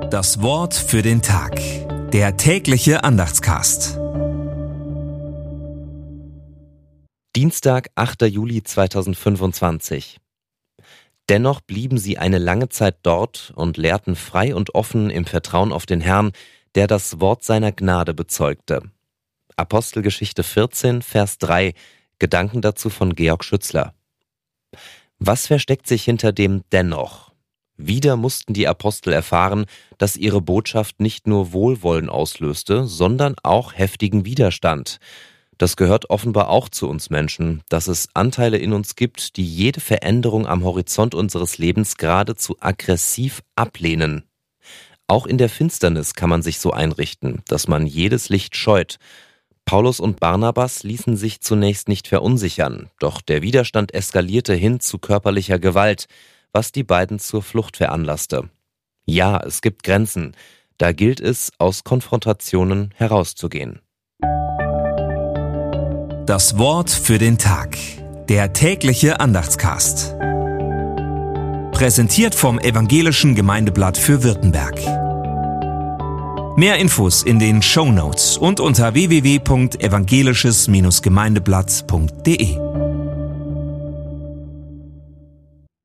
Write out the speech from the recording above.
Das Wort für den Tag. Der tägliche Andachtscast. Dienstag, 8. Juli 2025. Dennoch blieben sie eine lange Zeit dort und lehrten frei und offen im Vertrauen auf den Herrn, der das Wort seiner Gnade bezeugte. Apostelgeschichte 14, Vers 3, Gedanken dazu von Georg Schützler. Was versteckt sich hinter dem Dennoch? Wieder mussten die Apostel erfahren, dass ihre Botschaft nicht nur Wohlwollen auslöste, sondern auch heftigen Widerstand. Das gehört offenbar auch zu uns Menschen, dass es Anteile in uns gibt, die jede Veränderung am Horizont unseres Lebens geradezu aggressiv ablehnen. Auch in der Finsternis kann man sich so einrichten, dass man jedes Licht scheut. Paulus und Barnabas ließen sich zunächst nicht verunsichern, doch der Widerstand eskalierte hin zu körperlicher Gewalt, was die beiden zur Flucht veranlasste. Ja, es gibt Grenzen, da gilt es, aus Konfrontationen herauszugehen. Das Wort für den Tag. Der tägliche Andachtscast. Präsentiert vom Evangelischen Gemeindeblatt für Württemberg. Mehr Infos in den Shownotes und unter www.evangelisches-gemeindeblatt.de.